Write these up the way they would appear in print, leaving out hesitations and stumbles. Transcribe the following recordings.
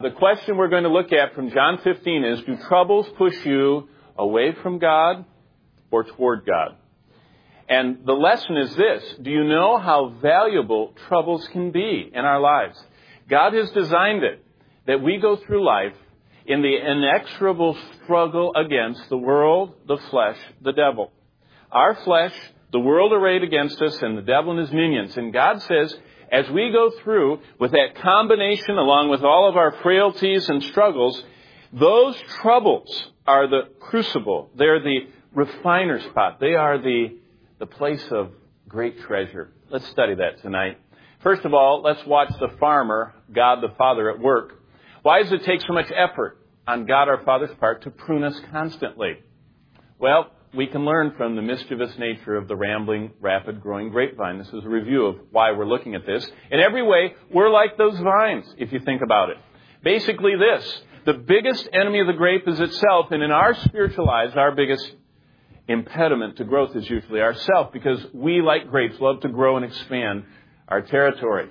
The question we're going to look at from John 15 is, do troubles push you away from God or toward God? And the lesson is this: do you know how valuable troubles can be in our lives? God has designed it that we go through life in the inexorable struggle against the world, the flesh, the devil. Our flesh, the world arrayed against us, and the devil and his minions. And God says, as we go through with that combination along with all of our frailties and struggles, those troubles are the crucible. They're the refiner's pot. They are the place of great treasure. Let's study that tonight. First of all, let's watch the farmer, God the Father, at work. Why does it take so much effort on God our Father's part to prune us constantly? Well, we can learn from the mischievous nature of the rambling, rapid-growing grapevine. This is a review of why we're looking at this. In every way, we're like those vines, if you think about it. Basically this: the biggest enemy of the grape is itself, and in our spiritual lives, our biggest impediment to growth is usually ourself, because we, like grapes, love to grow and expand our territory.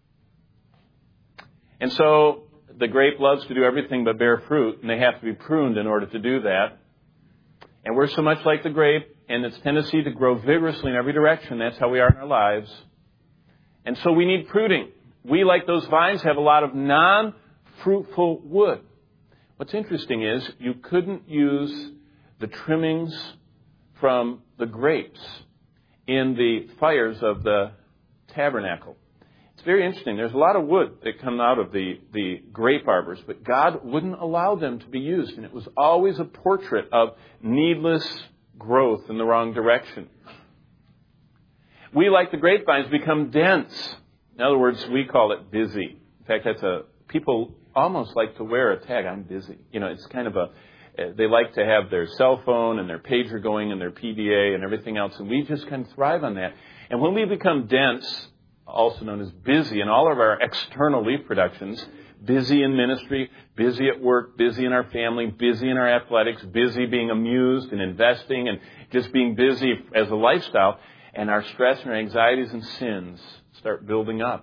And so the grape loves to do everything but bear fruit, and they have to be pruned in order to do that. And we're so much like the grape and its tendency to grow vigorously in every direction. That's how we are in our lives. And so we need pruning. We, like those vines, have a lot of non-fruitful wood. What's interesting is you couldn't use the trimmings from the grapes in the fires of the tabernacle. It's very interesting. There's a lot of wood that come out of the grape arbors, but God wouldn't allow them to be used. And it was always a portrait of needless growth in the wrong direction. We, like the grapevines, become dense. In other words, we call it busy. In fact, people almost like to wear a tag, I'm busy. It's kind of they like to have their cell phone and their pager going and their PDA and everything else. And we just kind of thrive on that. And when we become dense, also known as busy in all of our external reproductions, busy in ministry, busy at work, busy in our family, busy in our athletics, busy being amused and investing and just being busy as a lifestyle, and our stress and our anxieties and sins start building up.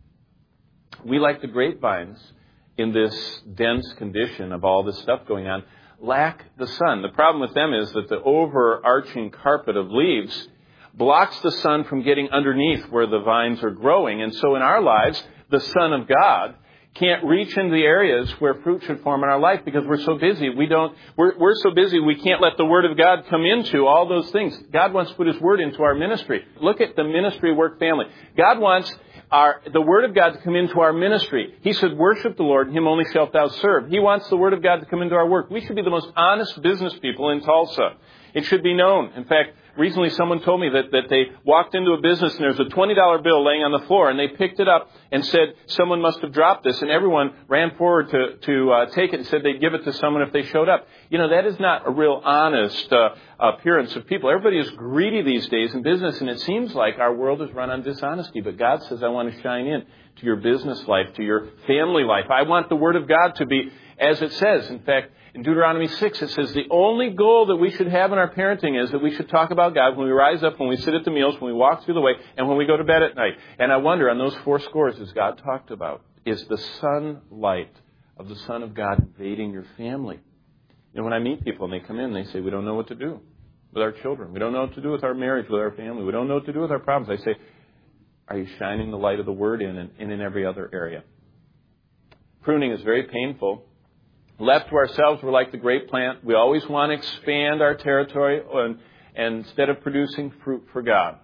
We, like the grapevines, in this dense condition of all this stuff going on, lack the sun. The problem with them is that the overarching carpet of leaves blocks the sun from getting underneath where the vines are growing. And so in our lives, the Son of God can't reach into the areas where fruit should form in our life because we're so busy. We're so busy we can't let the Word of God come into all those things. God wants to put His Word into our ministry. Look at the ministry work family. God wants the Word of God to come into our ministry. He said, worship the Lord, and Him only shalt thou serve. He wants the Word of God to come into our work. We should be the most honest business people in Tulsa. It should be known. In fact, recently someone told me that they walked into a business and there's a $20 bill laying on the floor, and they picked it up and said, someone must have dropped this, and everyone ran forward to take it and said they'd give it to someone if they showed up. That is not a real honest appearance of people. Everybody is greedy these days in business, and it seems like our world is run on dishonesty. But God says, I want to shine in to your business life, to your family life. I want the Word of God to be as it says. In fact, in Deuteronomy 6, it says the only goal that we should have in our parenting is that we should talk about God when we rise up, when we sit at the meals, when we walk through the way, and when we go to bed at night. And I wonder, on those 4 scores, as God talked about, is the sunlight of the Son of God invading your family? When I meet people and they come in, they say, we don't know what to do with our children. We don't know what to do with our marriage, with our family. We don't know what to do with our problems. I say, are you shining the light of the Word in every other area? Pruning is very painful. Left to ourselves, we're like the grape plant. We always want to expand our territory and instead of producing fruit for God.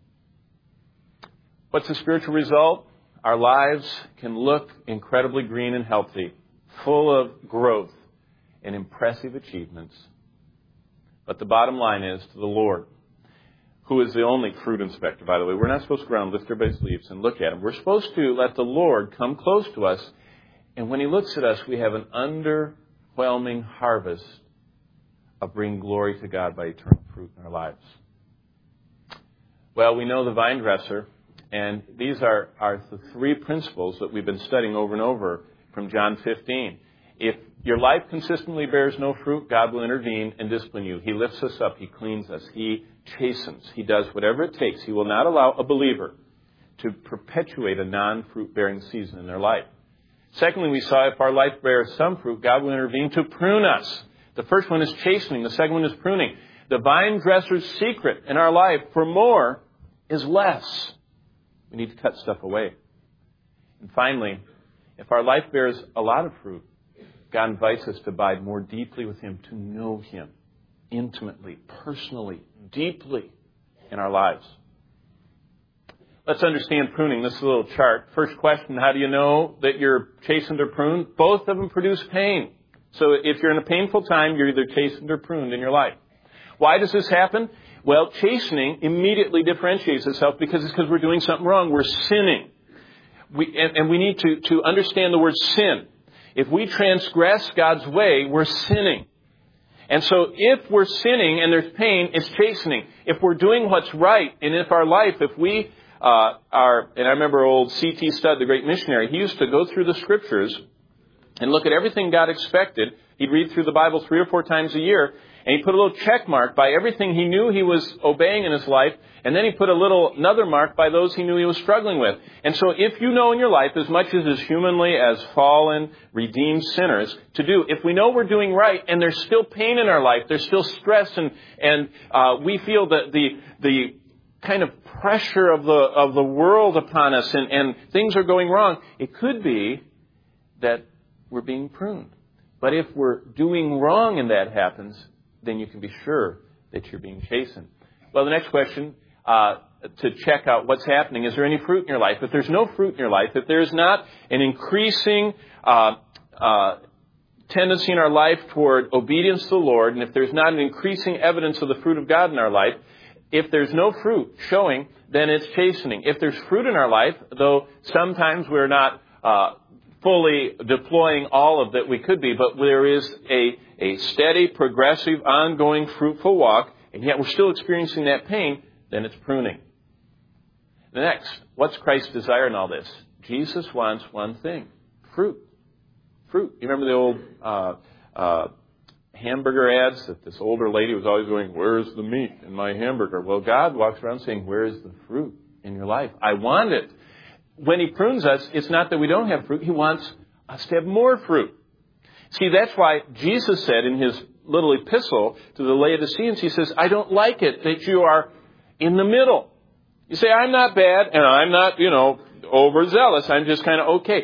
What's the spiritual result? Our lives can look incredibly green and healthy, full of growth and impressive achievements. But the bottom line is to the Lord, who is the only fruit inspector, by the way. We're not supposed to go around and lift everybody's leaves and look at them. We're supposed to let the Lord come close to us. And when He looks at us, we have an underwhelming harvest of bringing glory to God by eternal fruit in our lives. Well, we know the vine dresser, and these are the 3 principles that we've been studying over and over from John 15. If your life consistently bears no fruit, God will intervene and discipline you. He lifts us up. He cleans us. He chastens. He does whatever it takes. He will not allow a believer to perpetuate a non-fruit-bearing season in their life. Secondly, we saw if our life bears some fruit, God will intervene to prune us. The first one is chastening. The second one is pruning. The vine dresser's secret in our life for more is less. We need to cut stuff away. And finally, if our life bears a lot of fruit, God invites us to abide more deeply with Him, to know Him intimately, personally, deeply in our lives. Let's understand pruning. This is a little chart. First question, how do you know that you're chastened or pruned? Both of them produce pain. So if you're in a painful time, you're either chastened or pruned in your life. Why does this happen? Well, chastening immediately differentiates itself because we're doing something wrong. We're sinning. We need to understand the word sin. If we transgress God's way, we're sinning. And so if we're sinning and there's pain, it's chastening. If we're doing what's right, and if our life, if we and I remember old C.T. Studd, the great missionary, he used to go through the Scriptures and look at everything God expected. He'd read through the Bible 3 or 4 times a year, and he put a little check mark by everything he knew he was obeying in his life, and then he put another mark by those he knew he was struggling with. And so if you know in your life, as much as humanly as fallen, redeemed sinners to do, if we know we're doing right and there's still pain in our life, there's still stress, and we feel that the kind of pressure of the world upon us and things are going wrong, it could be that we're being pruned. But if we're doing wrong and that happens, then you can be sure that you're being chastened. Well, the next question, to check out what's happening, is there any fruit in your life? If there's no fruit in your life, if there's not an increasing tendency in our life toward obedience to the Lord, and if there's not an increasing evidence of the fruit of God in our life, if there's no fruit showing, then it's chastening. If there's fruit in our life, though sometimes we're not fully deploying all of that we could be, but there is a steady, progressive, ongoing, fruitful walk, and yet we're still experiencing that pain, then it's pruning. The next, what's Christ's desire in all this? Jesus wants one thing: fruit. Fruit. You remember the old hamburger ads that this older lady was always going, "Where's the meat in my hamburger?" Well, God walks around saying, "Where's the fruit in your life? I want it." When He prunes us, it's not that we don't have fruit. He wants us to have more fruit. See, that's why Jesus said in His little epistle to the Laodiceans, He says, "I don't like it that you are in the middle." You say, "I'm not bad, and I'm not, overzealous. I'm just kind of okay."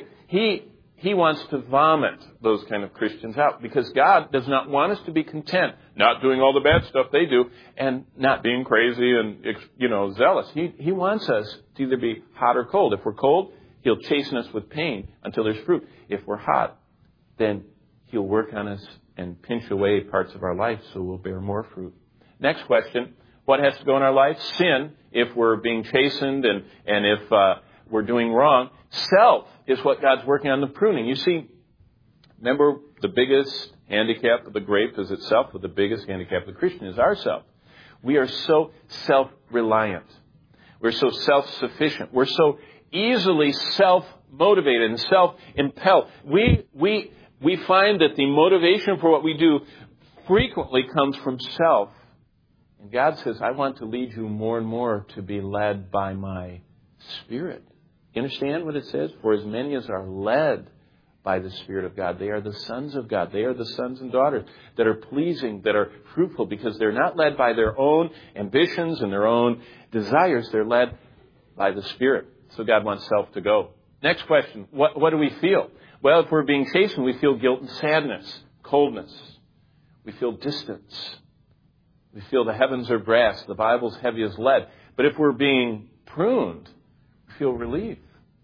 He wants to vomit those kind of Christians out, because God does not want us to be content not doing all the bad stuff they do and not being crazy and, zealous. He wants us to either be hot or cold. If we're cold, He'll chasten us with pain until there's fruit. If we're hot, then He'll work on us and pinch away parts of our life so we'll bear more fruit. Next question, what has to go in our life? Sin, if we're being chastened and if we're doing wrong. Self is what God's working on the pruning. You see, remember, the biggest handicap of the grape is itself, but the biggest handicap of the Christian is ourself. We are so self-reliant. We're so self-sufficient. We're so easily self-motivated and self-impelled. We find that the motivation for what we do frequently comes from self. And God says, "I want to lead you more and more to be led by my Spirit." You understand what it says? For as many as are led by the Spirit of God, they are the sons of God. They are the sons and daughters that are pleasing, that are fruitful, because they're not led by their own ambitions and their own desires. They're led by the Spirit. So God wants self to go. Next question, what do we feel? Well, if we're being chastened, we feel guilt and sadness, coldness. We feel distance. We feel the heavens are brass, the Bible's heavy as lead. But if we're being pruned, we feel relief.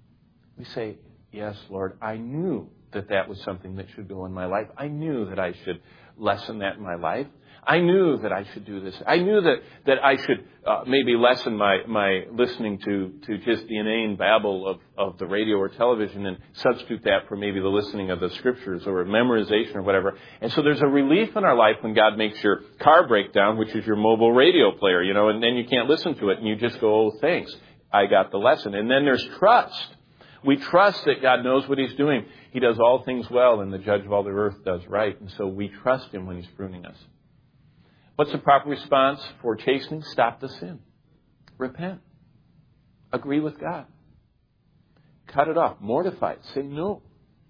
We say, "Yes, Lord, I knew that was something that should go in my life. I knew that I should lessen that in my life. I knew that I should do this. I knew that I should maybe lessen my listening to just the inane babble of the radio or television and substitute that for maybe the listening of the Scriptures or memorization or whatever." And so there's a relief in our life when God makes your car break down, which is your mobile radio player, and then you can't listen to it and you just go, "Oh, thanks, I got the lesson." And then there's trust. We trust that God knows what He's doing. He does all things well, and the Judge of all the earth does right. And so we trust Him when He's pruning us. What's the proper response for chastening? Stop the sin. Repent. Agree with God. Cut it off. Mortify it. Say no.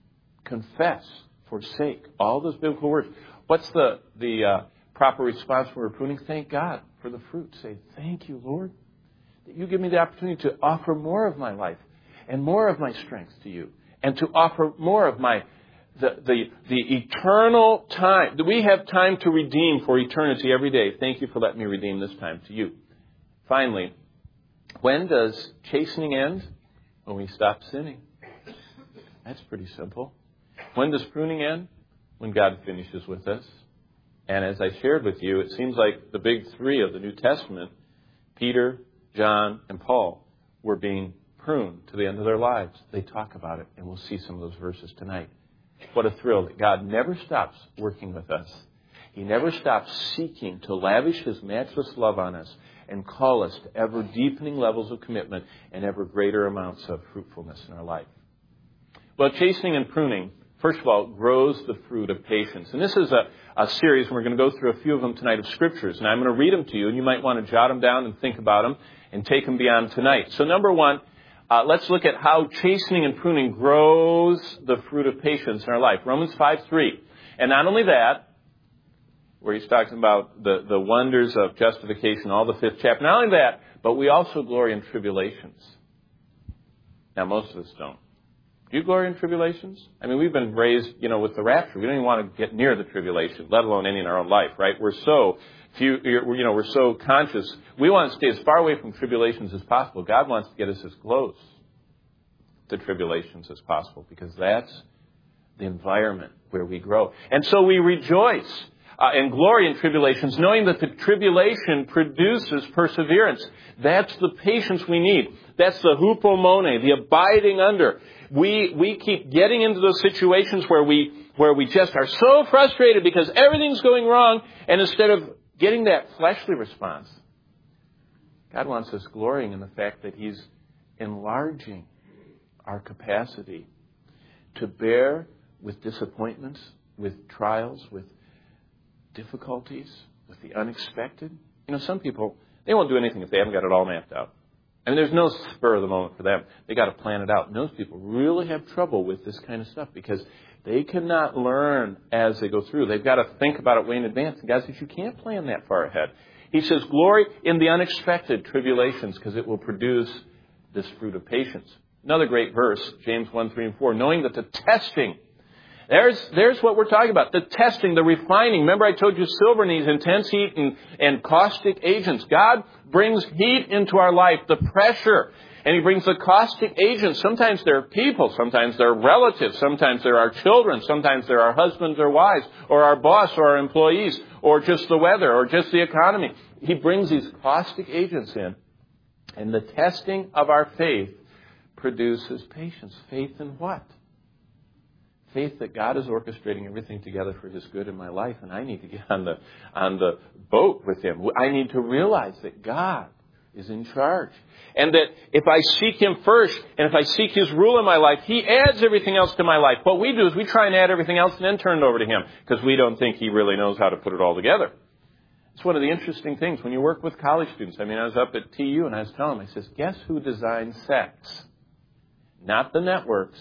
confess, forsake, all those biblical words. What's the proper response when we're pruning? Thank God for the fruit. Say, thank you, Lord, that you give me the opportunity to offer more of my life and more of my strength to you, and to offer more of the eternal time. We have time to redeem for eternity every day. Thank you for letting me redeem this time to you. Finally, when does chastening end? When we stop sinning. That's pretty simple. When does pruning end? When God finishes with us. And as I shared with you, it seems like the big three of the New Testament, Peter, John, and Paul, were being pruned to the end of their lives. They talk about it, and we'll see some of those verses tonight. What a thrill that God never stops working with us. He never stops seeking to lavish His matchless love on us and call us to ever deepening levels of commitment and ever greater amounts of fruitfulness in our life. Well, chastening and pruning, first of all, grows the fruit of patience. And this is a series, and we're going to go through a few of them tonight of scriptures. And I'm going to read them to you, and you might want to jot them down and think about them and take them beyond tonight. So number one, let's look at how chastening and pruning grows the fruit of patience in our life. Romans 5:3. And not only that, where he's talking about the wonders of justification, all the 5th chapter. Not only that, but we also glory in tribulations. Now, most of us don't. Do you glory in tribulations? I mean, we've been raised, with the rapture. We don't even want to get near the tribulation, let alone any in our own life, right? We're so we're so conscious. We want to stay as far away from tribulations as possible. God wants to get us as close to tribulations as possible, because that's the environment where we grow. And so we rejoice and glory in tribulations, knowing that the tribulation produces perseverance. That's the patience we need. That's the hupomone, the abiding under. We keep getting into those situations where we just are so frustrated because everything's going wrong, and instead of getting that fleshly response, God wants us glorying in the fact that He's enlarging our capacity to bear with disappointments, with trials, with difficulties, with the unexpected. Some people, they won't do anything if they haven't got it all mapped out. I mean, there's no spur of the moment for them. They got to plan it out. And those people really have trouble with this kind of stuff because they cannot learn as they go through. They've got to think about it way in advance. And God says, you can't plan that far ahead. He says, glory in the unexpected tribulations, because it will produce this fruit of patience. Another great verse, James 1:3-4, knowing that the testing, there's what we're talking about. The testing, the refining. Remember I told you silver needs intense heat and caustic agents. God brings heat into our life, the pressure. And He brings the caustic agents. Sometimes they're people. Sometimes they're relatives. Sometimes they're our children. Sometimes they're our husbands or wives, or our boss or our employees, or just the weather, or just the economy. He brings these caustic agents in. And the testing of our faith produces patience. Faith in what? Faith that God is orchestrating everything together for His good in my life, and I need to get on the boat with Him. I need to realize that God is in charge, and that if I seek Him first, and if I seek His rule in my life, He adds everything else to my life. What we do is we try and add everything else and then turn it over to Him, because we don't think He really knows how to put it all together. It's one of the interesting things when you work with college students. I was up at TU and I was telling them, I says, guess who designed sex? Not the networks.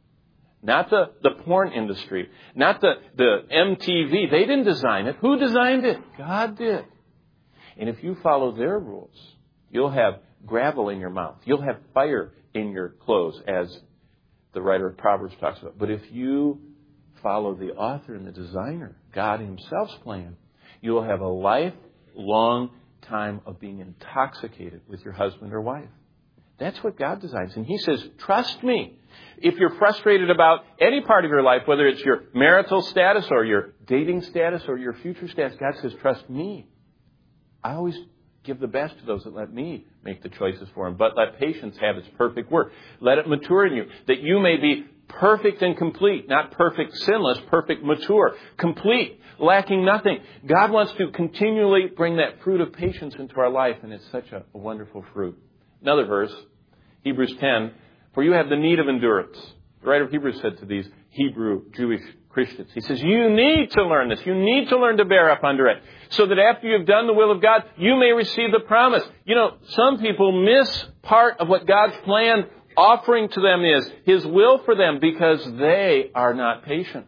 Not the porn industry. Not the MTV. They didn't design it. Who designed it? God did. And if you follow their rules, you'll have gravel in your mouth. You'll have fire in your clothes, as the writer of Proverbs talks about. But if you follow the author and the designer, God Himself's plan, you'll have a lifelong time of being intoxicated with your husband or wife. That's what God designs. And He says, trust me. If you're frustrated about any part of your life, whether it's your marital status or your dating status or your future status, God says, trust me. I always give the best to those that let me make the choices for them. But let patience have its perfect work. Let it mature in you, that you may be perfect and complete, not perfect, sinless, perfect, mature, complete, lacking nothing. God wants to continually bring that fruit of patience into our life, and it's such a wonderful fruit. Another verse, Hebrews 10, for you have the need of endurance. The writer of Hebrews said to these Hebrew Jewish Christians, he says, you need to learn this. You need to learn to bear up under it, so that after you've done the will of God, you may receive the promise. Some people miss part of what God's plan offering to them is His will for them because they are not patient.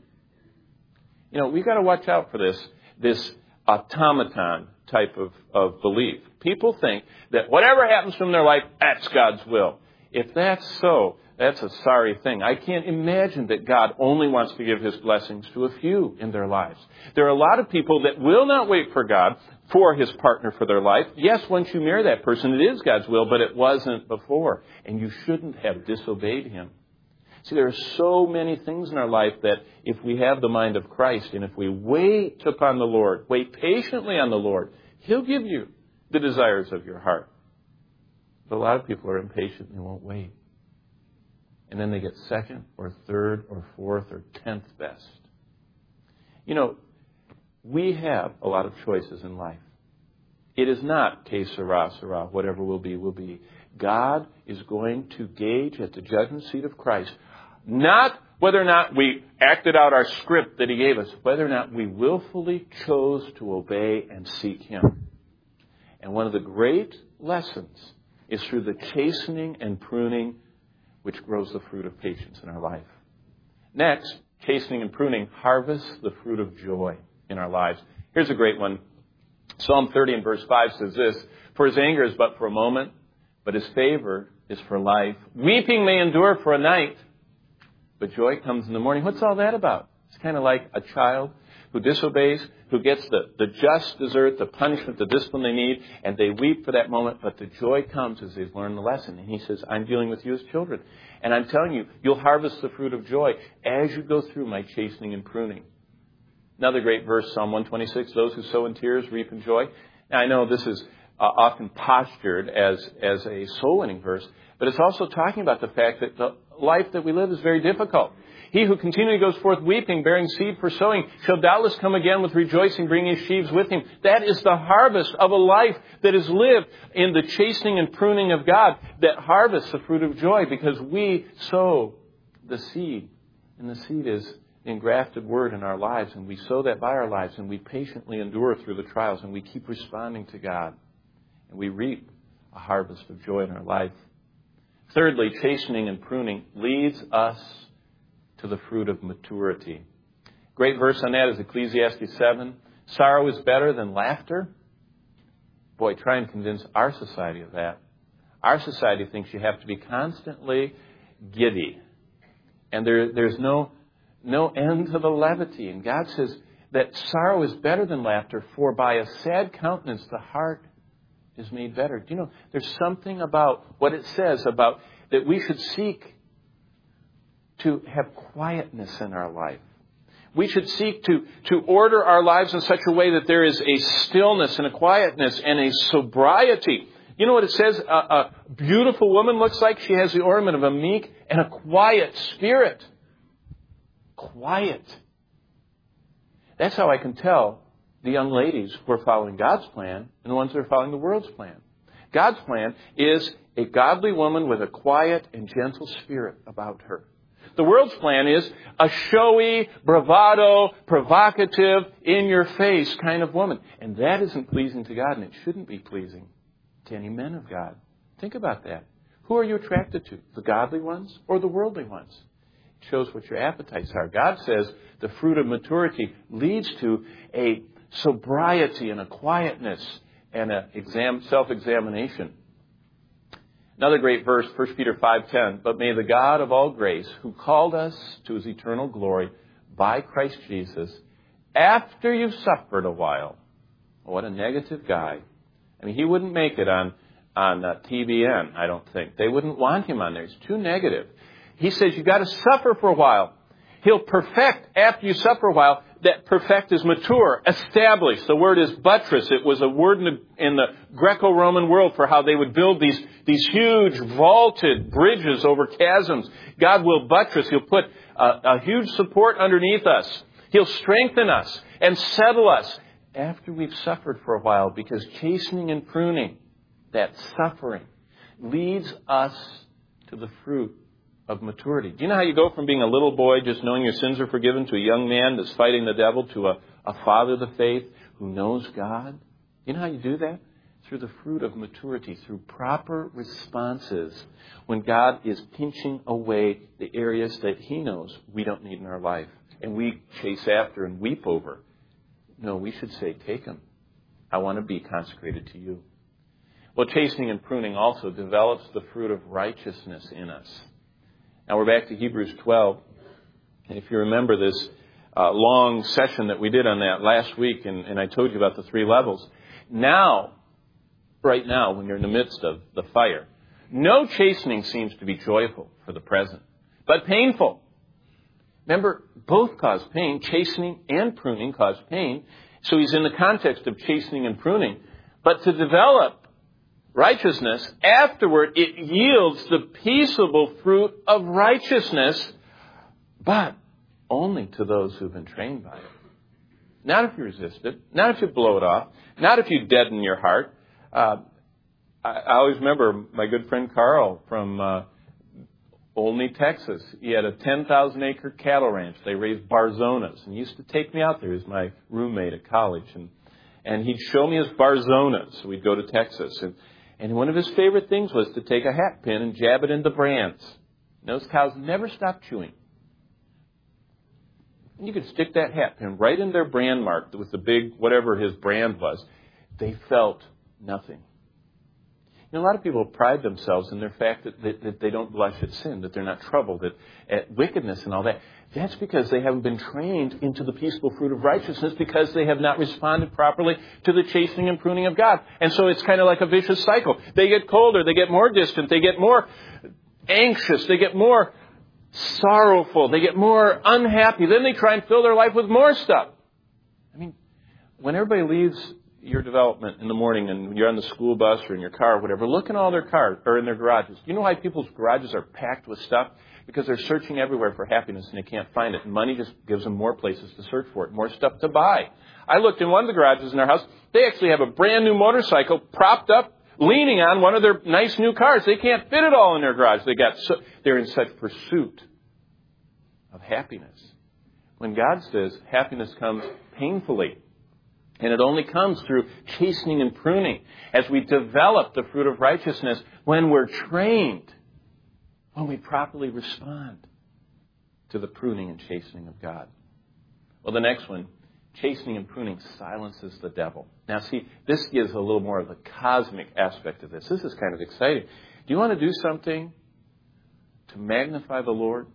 You know, we've got to watch out for this automaton type of belief. People think that whatever happens from their life, that's God's will. If that's so, that's a sorry thing. I can't imagine that God only wants to give His blessings to a few in their lives. There are a lot of people that will not wait for God for His partner for their life. Yes, once you marry that person, it is God's will, but it wasn't before. And you shouldn't have disobeyed Him. See, there are so many things in our life that if we have the mind of Christ and if we wait upon the Lord, wait patiently on the Lord, He'll give you the desires of your heart. But a lot of people are impatient and they won't wait. And then they get second or third or fourth or 10th best. You know, we have a lot of choices in life. It is not que sera, sera, whatever will be, will be. God is going to gauge at the judgment seat of Christ, not whether or not we acted out our script that He gave us, whether or not we willfully chose to obey and seek Him. And one of the great lessons is through the chastening and pruning which grows the fruit of patience in our life. Next, chastening and pruning harvests the fruit of joy in our lives. Here's a great one. Psalm 30 and verse 5 says this, "For His anger is but for a moment, but His favor is for life. Weeping may endure for a night, but joy comes in the morning." What's all that about? It's kind of like a child who disobeys, who gets the just desert, the punishment, the discipline they need, and they weep for that moment, but the joy comes as they've learned the lesson. And He says, I'm dealing with you as children. And I'm telling you, you'll harvest the fruit of joy as you go through my chastening and pruning. Another great verse, Psalm 126, "Those who sow in tears reap in joy." Now, I know this is often postured as a soul-winning verse, but it's also talking about the fact that the life that we live is very difficult. "He who continually goes forth weeping, bearing seed for sowing, shall doubtless come again with rejoicing, bringing his sheaves with him." That is the harvest of a life that is lived in the chastening and pruning of God, that harvests the fruit of joy because we sow the seed. And the seed is the engrafted word in our lives, and we sow that by our lives, and we patiently endure through the trials, and we keep responding to God, and we reap a harvest of joy in our life. Thirdly, chastening and pruning leads us to the fruit of maturity. Great verse on that is Ecclesiastes 7. "Sorrow is better than laughter." Boy, try and convince our society of that. Our society thinks you have to be constantly giddy. And there's no end to the levity. And God says that sorrow is better than laughter, for by a sad countenance the heart is made better. Do you know, there's something about what it says about that we should seek to have quietness in our life. We should seek to order our lives in such a way that there is a stillness and a quietness and a sobriety. You know what it says a beautiful woman looks like? She has the ornament of a meek and a quiet spirit. Quiet. That's how I can tell the young ladies who are following God's plan and the ones that are following the world's plan. God's plan is a godly woman with a quiet and gentle spirit about her. The world's plan is a showy, bravado, provocative, in-your-face kind of woman. And that isn't pleasing to God, and it shouldn't be pleasing to any men of God. Think about that. Who are you attracted to? The godly ones or the worldly ones? It shows what your appetites are. God says the fruit of maturity leads to a sobriety and a quietness and a self-examination. Another great verse, 1 Peter 5:10, "But may the God of all grace, who called us to His eternal glory by Christ Jesus, after you've suffered a while." What a negative guy. I mean, he wouldn't make it on TBN, I don't think. They wouldn't want him on there. He's too negative. He says you've got to suffer for a while. He'll perfect after you suffer a while. That perfect is mature, established. The word is buttress. It was a word in the Greco-Roman world for how they would build these huge vaulted bridges over chasms. God will buttress. He'll put a huge support underneath us. He'll strengthen us and settle us after we've suffered for a while, because chastening and pruning, that suffering, leads us to the fruit of maturity. Do you know how you go from being a little boy just knowing your sins are forgiven to a young man that's fighting the devil to a father of the faith who knows God? You know how you do that? through the fruit of maturity, through proper responses when God is pinching away the areas that He knows we don't need in our life. And we chase after and weep over. No, we should say, take them. I want to be consecrated to you. Well, chastening and pruning also develops the fruit of righteousness in us. Now we're back to Hebrews 12. And if you remember this long session that we did on that last week, and I told you about the 3 levels. Now, right now, when you're in the midst of the fire, no chastening seems to be joyful for the present, but painful. Remember, both cause pain. Chastening and pruning cause pain. So he's in the context of chastening and pruning. But to develop righteousness, afterward it yields the peaceable fruit of righteousness, but only to those who've been trained by it. Not if you resist it. Not if you blow it off. Not if you deaden your heart. I always remember my good friend Carl from Olney, Texas. He had a 10,000-acre cattle ranch. They raised Barzonas. And he used to take me out there. He was my roommate at college. And he'd show me his Barzonas. So we'd go to Texas. And one of his favorite things was to take a hat pin and jab it into brands. And those cows never stopped chewing. And you could stick that hat pin right in their brand mark with the big, whatever his brand was. They felt nothing. You know, a lot of people pride themselves in their fact that they don't blush at sin, that they're not troubled at wickedness and all that. That's because they haven't been trained into the peaceful fruit of righteousness, because they have not responded properly to the chastening and pruning of God. And so it's kind of like a vicious cycle. They get colder, they get more distant, they get more anxious, they get more sorrowful, they get more unhappy. Then they try and fill their life with more stuff. I mean, when everybody leaves your development in the morning and you're on the school bus or in your car or whatever, look in all their cars or in their garages. You know why people's garages are packed with stuff? Because they're searching everywhere for happiness and they can't find it. And money just gives them more places to search for it, more stuff to buy. I looked in one of the garages in our house. They actually have a brand new motorcycle propped up, leaning on one of their nice new cars. They can't fit it all in their garage. They're in such pursuit of happiness. When God says happiness comes painfully, and it only comes through chastening and pruning, as we develop the fruit of righteousness, when we're trained, when we properly respond to the pruning and chastening of God. Well, the next one, chastening and pruning silences the devil. Now, see, this gives a little more of the cosmic aspect of this. This is kind of exciting. Do you want to do something to magnify the Lord?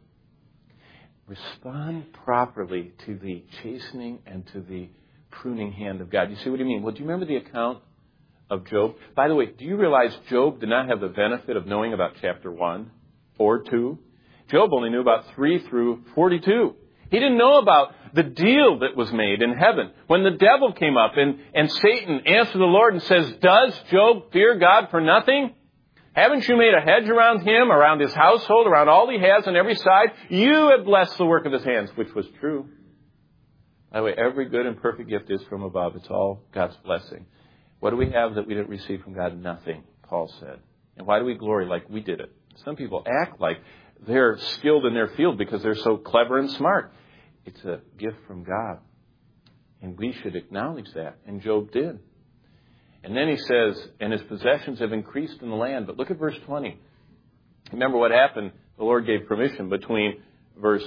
Respond properly to the chastening and to the pruning hand of God. You see what I mean? Well, do you remember the account of Job? By the way, do you realize Job did not have the benefit of knowing about chapter 1 or 2? Job only knew about 3 through 42. He didn't know about the deal that was made in heaven. When the devil came up and Satan answered the Lord and says, "Does Job fear God for nothing? Haven't you made a hedge around him, around his household, around all he has on every side? You have blessed the work of his hands," which was true. By the way, every good and perfect gift is from above. It's all God's blessing. What do we have that we didn't receive from God? Nothing, Paul said. And why do we glory like we did it? Some people act like they're skilled in their field because they're so clever and smart. It's a gift from God. And we should acknowledge that. And Job did. And then he says, and his possessions have increased in the land. But look at verse 20. Remember what happened? The Lord gave permission between verse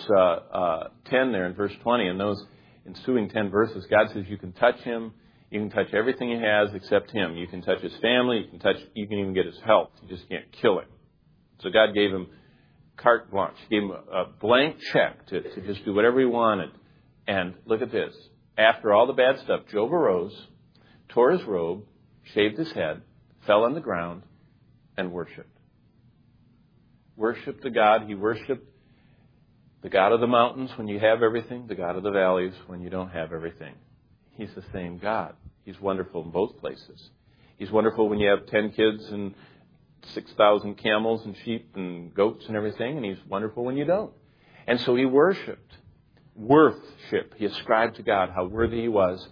10 there and verse 20. And those ensuing 10 verses, God says you can touch him. You can touch everything he has except him. You can touch his family. You can even get his health. You just can't kill him. So God gave him carte blanche. He gave him a blank check to just do whatever he wanted. And look at this. After all the bad stuff, Job arose, tore his robe, shaved his head, fell on the ground, and worshipped. Worshipped the God. He worshipped the God of the mountains when you have everything, the God of the valleys when you don't have everything. He's the same God. He's wonderful in both places. He's wonderful when you have 10 kids and 6,000 camels and sheep and goats and everything, and he's wonderful when you don't. And so he worshipped. Worthship. He ascribed to God how worthy he was,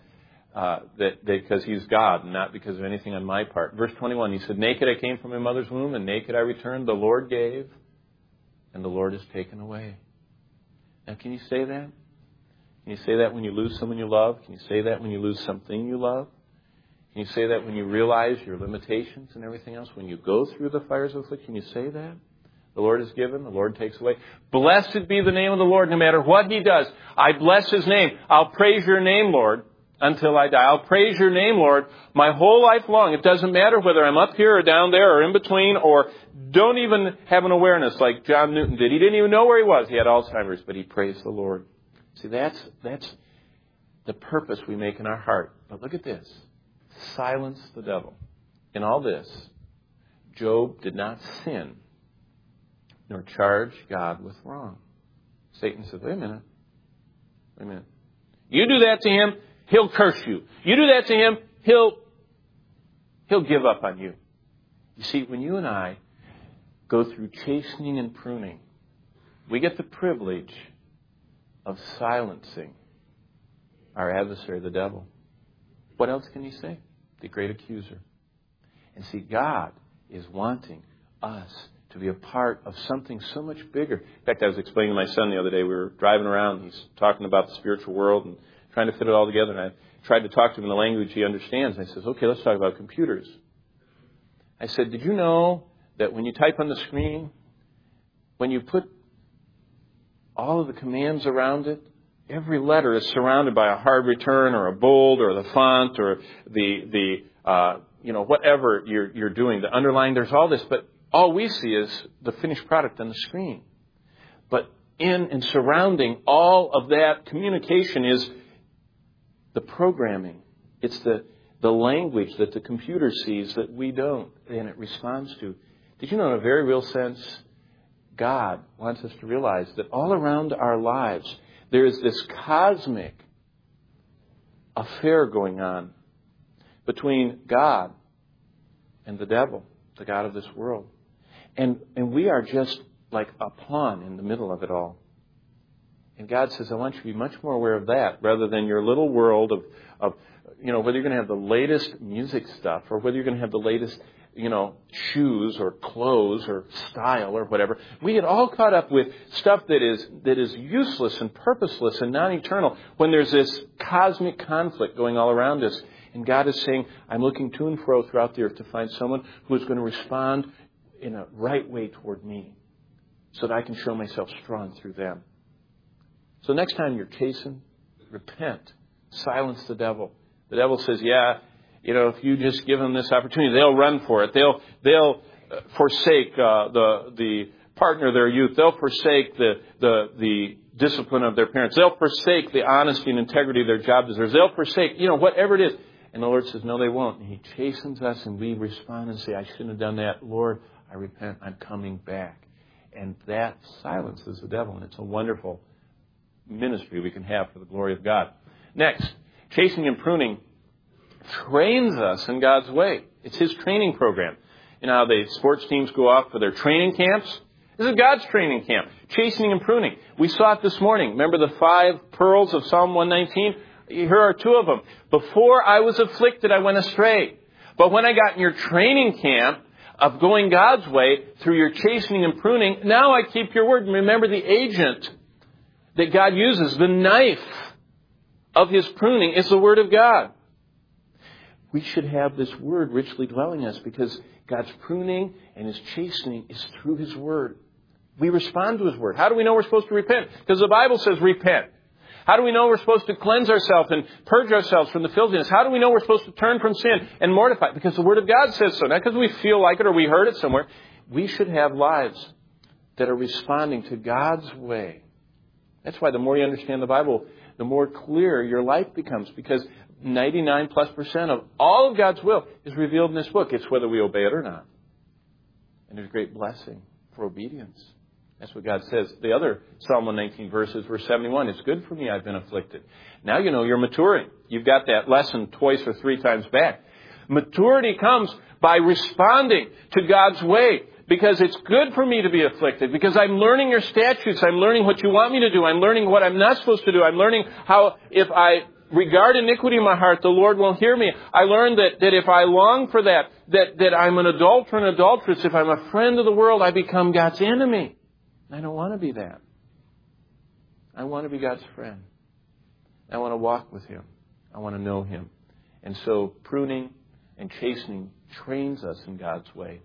because he's God, and not because of anything on my part. Verse 21, he said, "Naked I came from my mother's womb, and naked I returned. The Lord gave, and the Lord has taken away." Now, can you say that? Can you say that when you lose someone you love? Can you say that when you lose something you love? Can you say that when you realize your limitations and everything else? When you go through the fires of affliction, can you say that? The Lord is given, the Lord takes away. Blessed be the name of the Lord no matter what He does. I bless His name. I'll praise your name, Lord, until I die. I'll praise your name, Lord, my whole life long. It doesn't matter whether I'm up here or down there or in between or don't even have an awareness like John Newton did. He didn't even know where he was. He had Alzheimer's, but he praised the Lord. See, that's the purpose we make in our heart. But look at this. Silence the devil. In all this, Job did not sin nor charge God with wrong. Satan said, wait a minute. You do that to him, he'll curse you. You do that to him, he'll give up on you. You see, when you and I go through chastening and pruning, we get the privilege of silencing our adversary, the devil. What else can he say? The great accuser. And see, God is wanting us to be a part of something so much bigger. In fact, I was explaining to my son the other day, we were driving around, he's talking about the spiritual world and trying to fit it all together, and I tried to talk to him in a language he understands. And I says, okay, let's talk about computers. I said, did you know that when you type on the screen, when you put all of the commands around it, every letter is surrounded by a hard return or a bold or the font or the whatever you're doing, the underline, there's all this, but all we see is the finished product on the screen. But in and surrounding all of that communication is the programming. It's the language that the computer sees that we don't, and it responds to. Did you know in a very real sense, God wants us to realize that all around our lives, there is this cosmic affair going on between God and the devil, the God of this world. And we are just like a pawn in the middle of it all. And God says, I want you to be much more aware of that rather than your little world of whether you're going to have the latest music stuff or whether you're going to have the latest, shoes or clothes or style or whatever. We get all caught up with stuff that is useless and purposeless and non-eternal when there's this cosmic conflict going all around us. And God is saying, I'm looking to and fro throughout the earth to find someone who is going to respond in a right way toward me so that I can show myself strong through them. So next time you're chastened, repent. Silence the devil. The devil says, if you just give them this opportunity, they'll run for it. They'll forsake the partner of their youth. They'll forsake the discipline of their parents. They'll forsake the honesty and integrity of their job deserves. They'll forsake, whatever it is. And the Lord says, no, they won't. And He chastens us and we respond and say, I shouldn't have done that. Lord, I repent. I'm coming back. And that silences the devil. And it's a wonderful ministry we can have for the glory of God. Next, chastening and pruning trains us in God's way. It's His training program. You know how the sports teams go off for their training camps? This is God's training camp. Chastening and pruning. We saw it this morning. Remember the 5 pearls of Psalm 119? Here are 2 of them. Before I was afflicted, I went astray. But when I got in your training camp of going God's way through your chastening and pruning, now I keep your word. And remember the agent that God uses, the knife of His pruning is the Word of God. We should have this Word richly dwelling in us because God's pruning and His chastening is through His Word. We respond to His Word. How do we know we're supposed to repent? Because the Bible says repent. How do we know we're supposed to cleanse ourselves and purge ourselves from the filthiness? How do we know we're supposed to turn from sin and mortify? Because the Word of God says so. Not because we feel like it or we heard it somewhere. We should have lives that are responding to God's way. That's why the more you understand the Bible, the more clear your life becomes. Because 99+% of all of God's will is revealed in this book. It's whether we obey it or not. And there's great blessing for obedience. That's what God says. The other Psalm 119 verses, verse 71, it's good for me I've been afflicted. Now you know you're maturing. You've got that lesson twice or 3 times back. Maturity comes by responding to God's way. Because it's good for me to be afflicted. Because I'm learning your statutes. I'm learning what you want me to do. I'm learning what I'm not supposed to do. I'm learning how if I regard iniquity in my heart, the Lord won't hear me. I learned that if I long for that I'm an adulterer and adulteress. If I'm a friend of the world, I become God's enemy. I don't want to be that. I want to be God's friend. I want to walk with Him. I want to know Him. And so pruning And chastening trains us in God's way.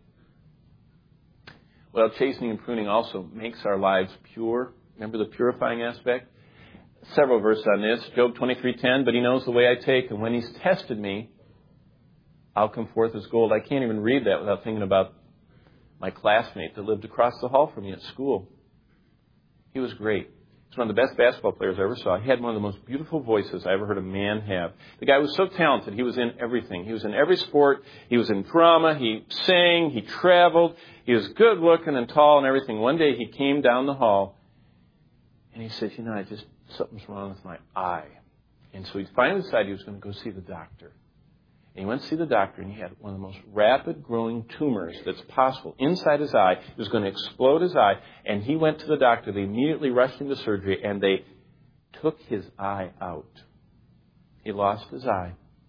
Well, chastening and pruning also makes our lives pure. Remember the purifying aspect? Several verses on this. Job 23:10, but he knows the way I take, and when he's tested me, I'll come forth as gold. I can't even read that without thinking about my classmate that lived across the hall from me at school. He was great. He's one of the best basketball players I ever saw. He had one of the most beautiful voices I ever heard a man have. The guy was so talented. He was in everything. He was in every sport. He was in drama. He sang. He traveled. He was good looking and tall and everything. One day he came down the hall and he said, something's wrong with my eye. And so he finally decided he was going to go see the doctor. And he went to see the doctor, and he had one of the most rapid growing tumors that's possible inside his eye. It was going to explode his eye. And he went to the doctor. They immediately rushed him to surgery, and they took his eye out. He lost his eye.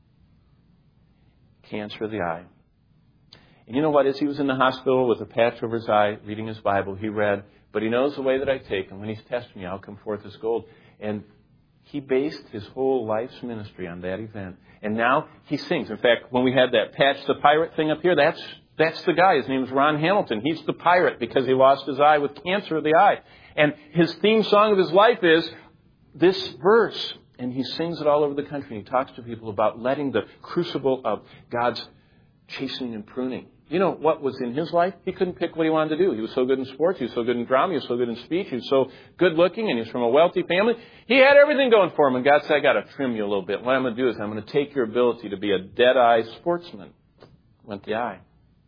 Cancer of the eye. And you know what? As he was in the hospital with a patch over his eye, reading his Bible, he read, but he knows the way that I take, and when he's tested me, I'll come forth as gold. And he based his whole life's ministry on that event. And now he sings. In fact, when we had that Patch the Pirate thing up here, that's the guy. His name is Ron Hamilton. He's the pirate because he lost his eye with cancer of the eye. And his theme song of his life is this verse. And he sings it all over the country. He talks to people about letting the crucible of God's chastening and pruning. You know what was in his life? He couldn't pick what he wanted to do. He was so good in sports. He was so good in drama. He was so good in speech. He was so good looking, and he was from a wealthy family. He had everything going for him. And God said, I got to trim you a little bit. What I'm going to do is I'm going to take your ability to be a dead-eye sportsman. Went the eye.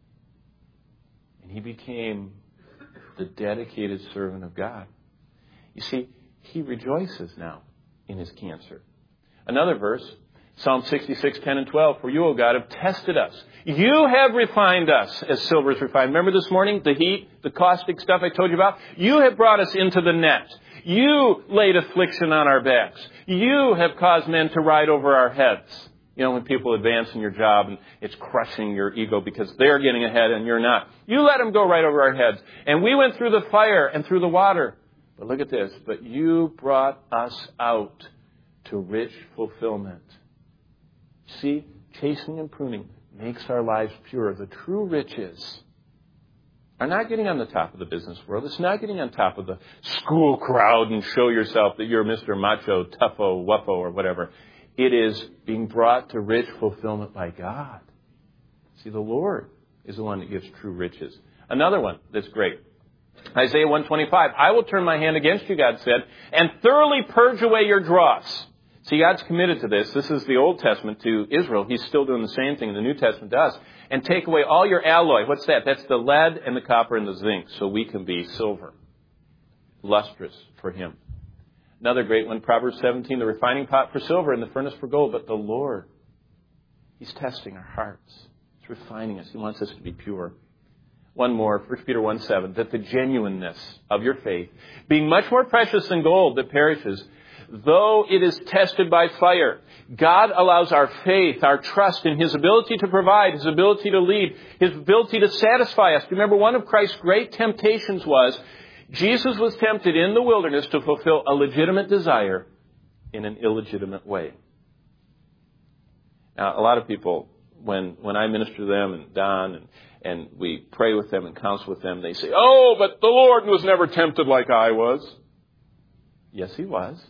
And he became the dedicated servant of God. You see, he rejoices now in his cancer. Another verse, Psalm 66, 10 and 12. For you, O God, have tested us. You have refined us as silver is refined. Remember this morning, the heat, the caustic stuff I told you about? You have brought us into the net. You laid affliction on our backs. You have caused men to ride over our heads. You know, when people advance in your job and it's crushing your ego because they're getting ahead and you're not. You let them go right over our heads. And we went through the fire and through the water. But look at this. But you brought us out to rich fulfillment. See, chastening and pruning makes our lives pure. The true riches are not getting on the top of the business world. It's not getting on top of the school crowd and show yourself that you're Mr. Macho, Tuffo, Wuffo, or whatever. It is being brought to rich fulfillment by God. See, the Lord is the one that gives true riches. Another one that's great. Isaiah 125. I will turn my hand against you, God said, and thoroughly purge away your dross. See, God's committed to this. This is the Old Testament to Israel. He's still doing the same thing in the New Testament to us. And take away all your alloy. What's that? That's the lead and the copper and the zinc. So we can be silver. Lustrous for Him. Another great one, Proverbs 17, the refining pot for silver and the furnace for gold. But the Lord, He's testing our hearts. He's refining us. He wants us to be pure. One more, 1 Peter 1:7, that the genuineness of your faith, being much more precious than gold that perishes, though it is tested by fire, God allows our faith, our trust in His ability to provide, His ability to lead, His ability to satisfy us. Remember, one of Christ's great temptations was, Jesus was tempted in the wilderness to fulfill a legitimate desire in an illegitimate way. Now, a lot of people, when I minister to them and Don and we pray with them and counsel with them, they say, oh, but the Lord was never tempted like I was. Yes, He was.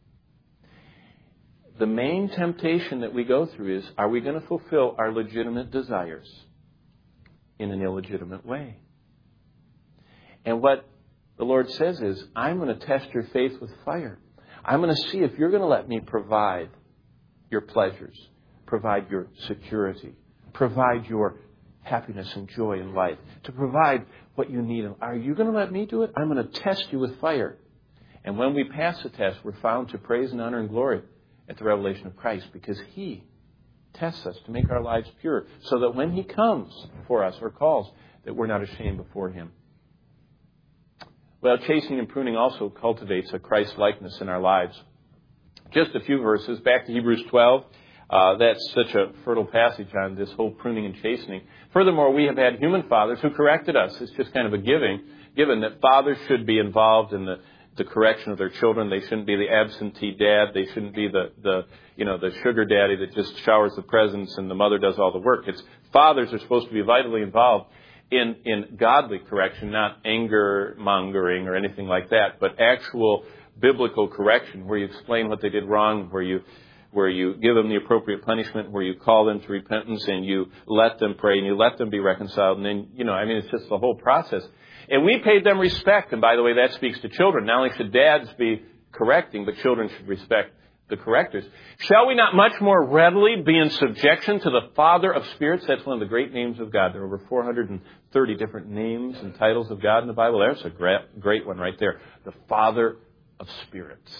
The main temptation that we go through is, are we going to fulfill our legitimate desires in an illegitimate way? And what the Lord says is, I'm going to test your faith with fire. I'm going to see if you're going to let me provide your pleasures, provide your security, provide your happiness and joy in life, to provide what you need. Are you going to let me do it? I'm going to test you with fire. And when we pass the test, we're found to praise and honor and glory at the revelation of Christ, because He tests us to make our lives pure, so that when He comes for us or calls, that we're not ashamed before Him. Well, chastening and pruning also cultivates a Christ-likeness in our lives. Just a few verses, back to Hebrews 12. That's such a fertile passage on this whole pruning and chastening. Furthermore, we have had human fathers who corrected us. It's just kind of a given that fathers should be involved in the the correction of their children. They shouldn't be the absentee dad. They shouldn't be the sugar daddy that just showers the presents and the mother does all the work. It's fathers are supposed to be vitally involved in godly correction, not anger mongering or anything like that, but actual biblical correction where you explain what they did wrong, where you give them the appropriate punishment, where you call them to repentance and you let them pray and you let them be reconciled. And then, it's just the whole process. And we paid them respect. And by the way, that speaks to children. Not only should dads be correcting, but children should respect the correctors. Shall we not much more readily be in subjection to the Father of spirits? That's one of the great names of God. There are over 430 different names and titles of God in the Bible. There's a great one right there. The Father of spirits.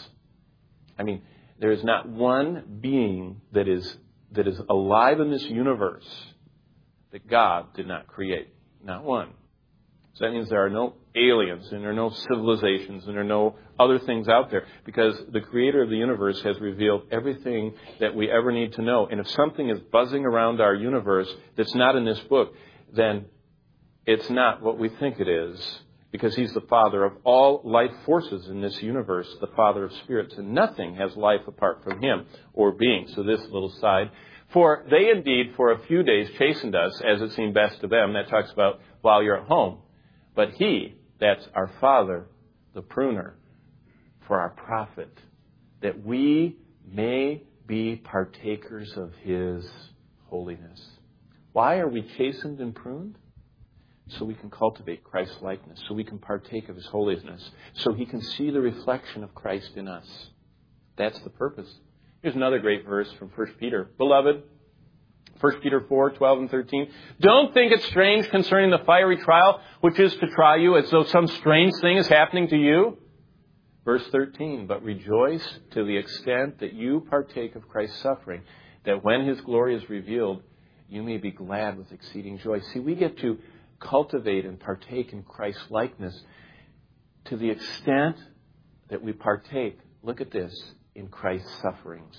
There is not one being that is alive in this universe that God did not create. Not one. So that means there are no aliens and there are no civilizations and there are no other things out there because the creator of the universe has revealed everything that we ever need to know. And if something is buzzing around our universe that's not in this book, then it's not what we think it is because he's the Father of all life forces in this universe, the Father of spirits, and nothing has life apart from him or being. So this little side. For they indeed for a few days chastened us as it seemed best to them. That talks about while you're at home. But he, that's our Father, the pruner, for our profit, that we may be partakers of his holiness. Why are we chastened and pruned? So we can cultivate Christ's likeness, so we can partake of his holiness, so he can see the reflection of Christ in us. That's the purpose. Here's another great verse from 1 Peter. Beloved, 1 Peter 4, 12 and 13. Don't think it strange concerning the fiery trial, which is to try you as though some strange thing is happening to you. Verse 13, but rejoice to the extent that you partake of Christ's suffering, that when his glory is revealed, you may be glad with exceeding joy. See, we get to cultivate and partake in Christ's likeness to the extent that we partake, look at this, in Christ's sufferings.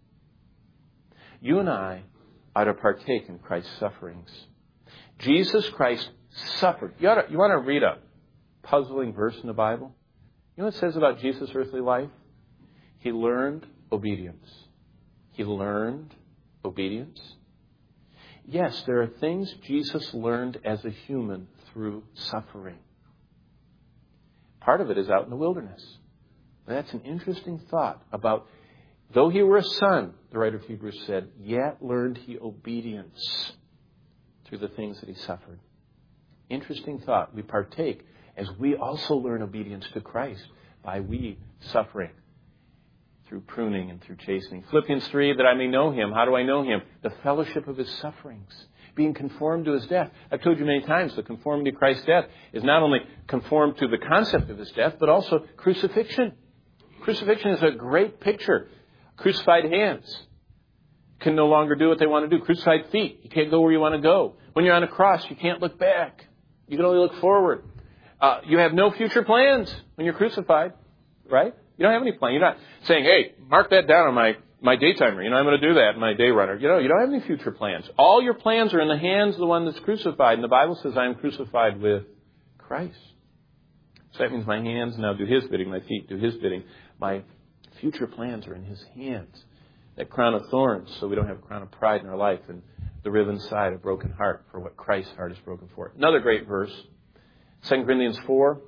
You and I are to partake in Christ's sufferings. Jesus Christ suffered. You want to read a puzzling verse in the Bible? You know what it says about Jesus' earthly life? He learned obedience. He learned obedience. Yes, there are things Jesus learned as a human through suffering. Part of it is out in the wilderness. That's an interesting thought about, though he were a son, the writer of Hebrews said, yet learned he obedience through the things that he suffered. Interesting thought. We partake as we also learn obedience to Christ by we suffering through pruning and through chastening. Philippians 3, that I may know him. How do I know him? The fellowship of his sufferings, being conformed to his death. I've told you many times, the conformity to Christ's death is not only conformed to the concept of his death, but also crucifixion. Crucifixion is a great picture. Crucified hands can no longer do what they want to do. Crucified feet, you can't go where you want to go. When you're on a cross, you can't look back. You can only look forward. You have no future plans when you're crucified, right? You don't have any plan. You're not saying, hey, mark that down on my day timer. I'm going to do that in my day runner. You don't have any future plans. All your plans are in the hands of the one that's crucified. And the Bible says, I am crucified with Christ. So that means my hands now do his bidding, my feet do his bidding. My future plans are in his hands. That crown of thorns, so we don't have a crown of pride in our life, and the riven side, a broken heart for what Christ's heart is broken for. Another great verse, 2 Corinthians 4.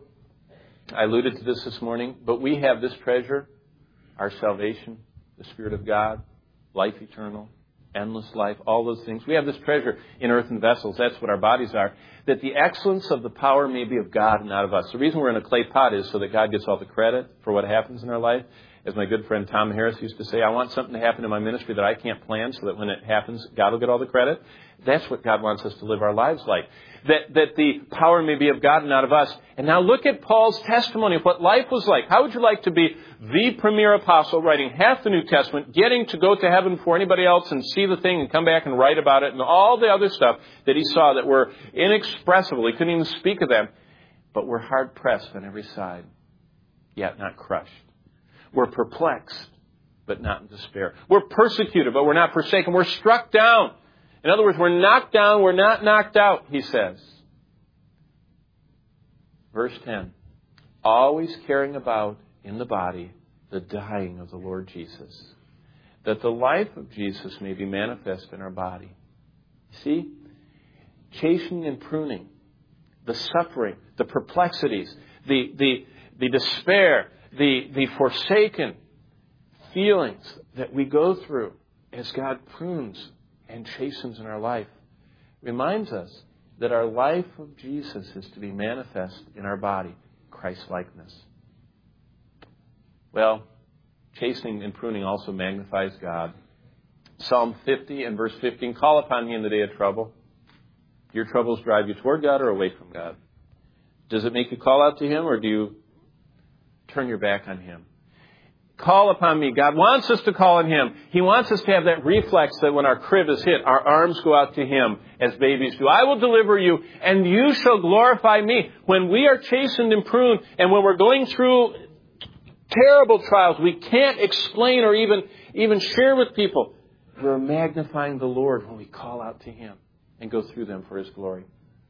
I alluded to this morning, but we have this treasure, our salvation, the Spirit of God, life eternal, endless life, all those things. We have this treasure in earthen vessels. That's what our bodies are. That the excellence of the power may be of God and not of us. The reason we're in a clay pot is so that God gets all the credit for what happens in our life. As my good friend Tom Harris used to say, I want something to happen in my ministry that I can't plan so that when it happens, God will get all the credit. That's what God wants us to live our lives like. That the power may be of God and not of us. And now look at Paul's testimony of what life was like. How would you like to be the premier apostle writing half the New Testament, getting to go to heaven before anybody else and see the thing and come back and write about it and all the other stuff that he saw that were inexpressible. He couldn't even speak of them. But we're hard pressed on every side, yet not crushed. We're perplexed, but not in despair. We're persecuted, but we're not forsaken. We're struck down. In other words, we're knocked down, we're not knocked out, he says. Verse 10, always carrying about in the body the dying of the Lord Jesus, that the life of Jesus may be manifest in our body. See? Chastening and pruning, the suffering, the perplexities, the despair, the forsaken feelings that we go through as God prunes and chastens in our life reminds us that our life of Jesus is to be manifest in our body, Christ-likeness. Well, chastening and pruning also magnifies God. Psalm 50 and verse 15, call upon me in the day of trouble. Your troubles drive you toward God or away from God? Does it make you call out to Him, or do you turn your back on Him? Call upon me. God wants us to call on Him. He wants us to have that reflex that when our crib is hit, our arms go out to Him as babies do. I will deliver you, and you shall glorify me. When we are chastened and pruned, and when we're going through terrible trials we can't explain or even share with people, we're magnifying the Lord when we call out to Him and go through them for His glory.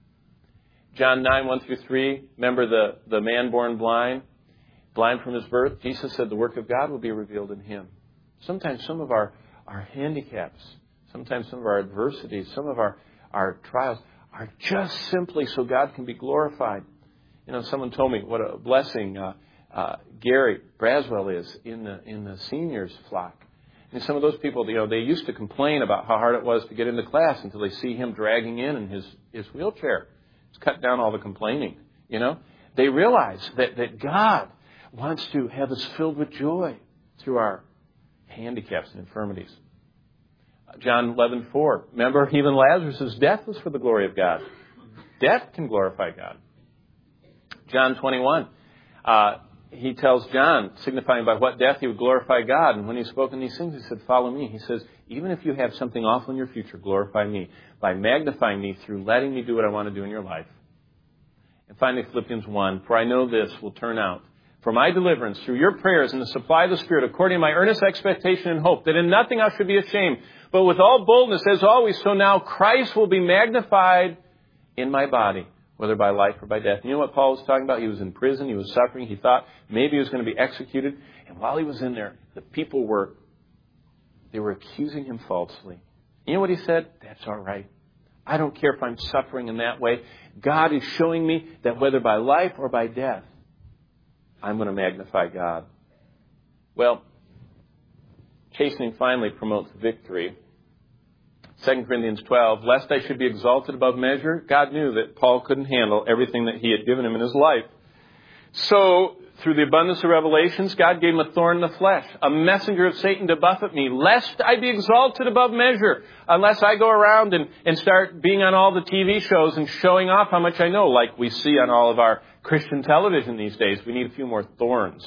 John 9, 1 through 3, remember the man born blind from his birth? Jesus said the work of God will be revealed in him. Sometimes some of our handicaps, sometimes some of our adversities, some of our trials are just simply so God can be glorified. You know, someone told me what a blessing Gary Braswell is in the seniors flock. And some of those people, they used to complain about how hard it was to get into class until they see him dragging in his wheelchair. It's cut down all the complaining, They realize that God wants to have us filled with joy through our handicaps and infirmities. John 11:4. Remember, even Lazarus' death was for the glory of God. Death can glorify God. John 21. He tells John, signifying by what death he would glorify God. And when he's spoken these things, he said, follow me. He says, even if you have something awful in your future, glorify me by magnifying me through letting me do what I want to do in your life. And finally, Philippians 1, for I know this will turn out for my deliverance through your prayers and the supply of the Spirit, according to my earnest expectation and hope, that in nothing I should be ashamed, but with all boldness, as always, so now Christ will be magnified in my body, whether by life or by death. You know what Paul was talking about? He was in prison. He was suffering. He thought maybe he was going to be executed. And while he was in there, the people were accusing him falsely. You know what he said? That's all right. I don't care if I'm suffering in that way. God is showing me that whether by life or by death, I'm going to magnify God. Well, chastening finally promotes victory. 2 Corinthians 12, lest I should be exalted above measure. God knew that Paul couldn't handle everything that he had given him in his life. So, through the abundance of revelations, God gave him a thorn in the flesh, a messenger of Satan to buffet me, lest I be exalted above measure, unless I go around and start being on all the TV shows and showing off how much I know, like we see on all of our Christian television these days. We need a few more thorns,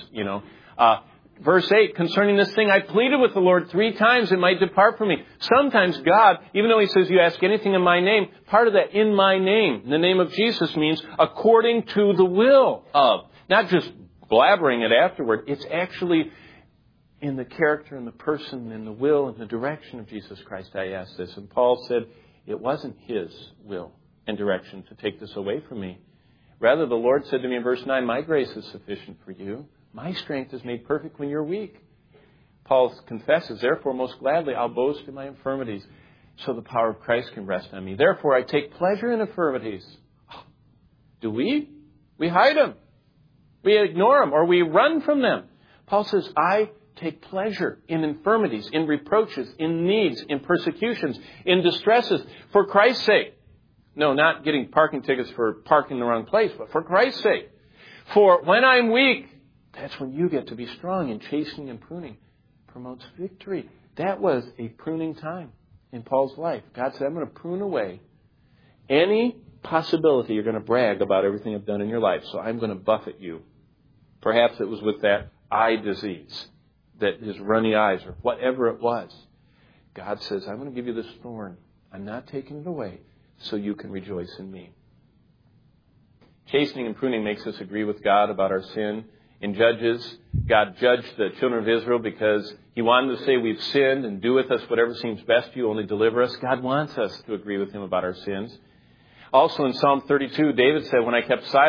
Verse 8, concerning this thing, I pleaded with the Lord 3 times it might depart from me. Sometimes God, even though He says you ask anything in my name, part of that in my name, in the name of Jesus, means according to the will of. Not just blabbering it afterward. It's actually in the character and the person and the will and the direction of Jesus Christ I asked this. And Paul said it wasn't His will and direction to take this away from me. Rather, the Lord said to me in verse 9, my grace is sufficient for you. My strength is made perfect when you're weak. Paul confesses, therefore, most gladly, I'll boast in my infirmities, so the power of Christ can rest on me. Therefore, I take pleasure in infirmities. Do we? We hide them. We ignore them, or we run from them. Paul says, I take pleasure in infirmities, in reproaches, in needs, in persecutions, in distresses, for Christ's sake. No, not getting parking tickets for parking in the wrong place, but for Christ's sake. For when I'm weak, that's when you get to be strong, and chastening and pruning promotes victory. That was a pruning time in Paul's life. God said, I'm going to prune away any possibility you're going to brag about everything I've done in your life. So I'm going to buffet you. Perhaps it was with that eye disease, that his runny eyes, or whatever it was. God says, I'm going to give you this thorn. I'm not taking it away so you can rejoice in me. Chastening and pruning makes us agree with God about our sin. In Judges, God judged the children of Israel because He wanted to say we've sinned and do with us whatever seems best to you, only deliver us. God wants us to agree with Him about our sins. Also in Psalm 32, David said, when I kept silent,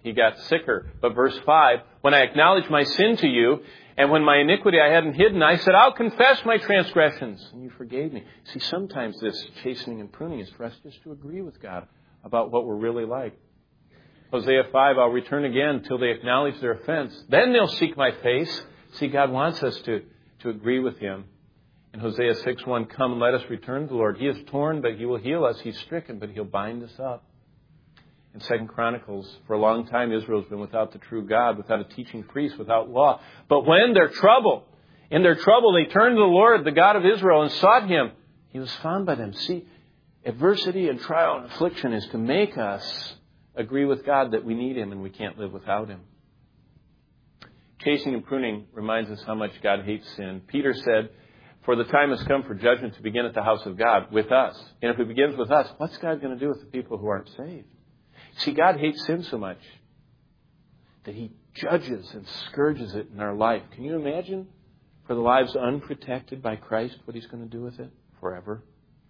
he got sicker. But verse 5, when I acknowledged my sin to you, and when my iniquity I hadn't hidden, I said, I'll confess my transgressions. And you forgave me. See, sometimes this chastening and pruning is for us just to agree with God about what we're really like. Hosea 5, I'll return again till they acknowledge their offense. Then they'll seek my face. See, God wants us to agree with Him. In Hosea 6:1, come, let us return to the Lord. He is torn, but He will heal us. He's stricken, but He'll bind us up. In 2 Chronicles, for a long time, Israel's been without the true God, without a teaching priest, without law. But when in their trouble, they turned to the Lord, the God of Israel, and sought Him. He was found by them. See, adversity and trial and affliction is to make us agree with God that we need Him and we can't live without Him. Chastening and pruning reminds us how much God hates sin. Peter said, for the time has come for judgment to begin at the house of God with us. And if it begins with us, what's God going to do with the people who aren't saved? See, God hates sin so much that He judges and scourges it in our life. Can you imagine, for the lives unprotected by Christ, what He's going to do with it forever?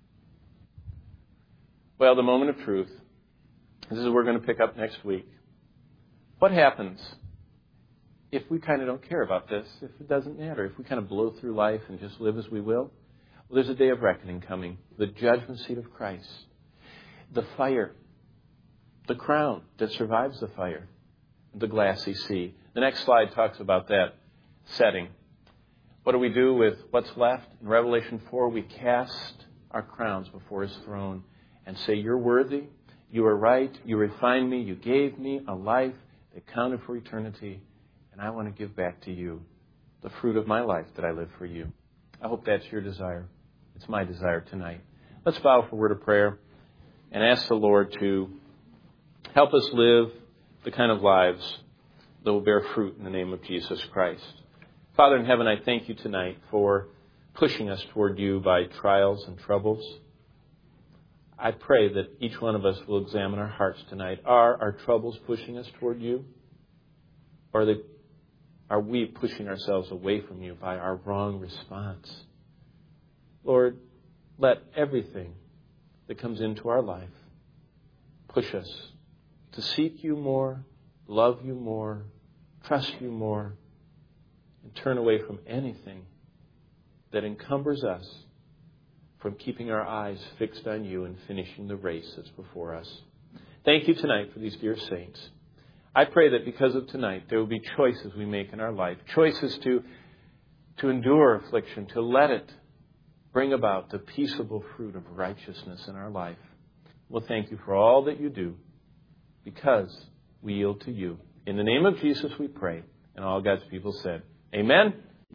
Well, the moment of truth. This is what we're going to pick up next week. What happens if we kind of don't care about this, if it doesn't matter, if we kind of blow through life and just live as we will? Well, there's a day of reckoning coming, the judgment seat of Christ, the fire, the crown that survives the fire, the glassy sea. The next slide talks about that setting. What do we do with what's left? In Revelation 4, we cast our crowns before His throne and say, you're worthy, you are right, you refined me, you gave me a life that counted for eternity, and I want to give back to you the fruit of my life that I live for you. I hope that's your desire. It's my desire tonight. Let's bow for a word of prayer and ask the Lord to help us live the kind of lives that will bear fruit in the name of Jesus Christ. Father in heaven, I thank you tonight for pushing us toward you by trials and troubles. I pray that each one of us will examine our hearts tonight. Are our troubles pushing us toward you? Or are we pushing ourselves away from you by our wrong response? Lord, let everything that comes into our life push us to seek you more, love you more, trust you more, and turn away from anything that encumbers us from keeping our eyes fixed on you and finishing the race that's before us. Thank you tonight for these dear saints. I pray that because of tonight, there will be choices we make in our life, choices to endure affliction, to let it bring about the peaceable fruit of righteousness in our life. Well, thank you for all that you do because we yield to you. In the name of Jesus we pray. And all God's people said, amen.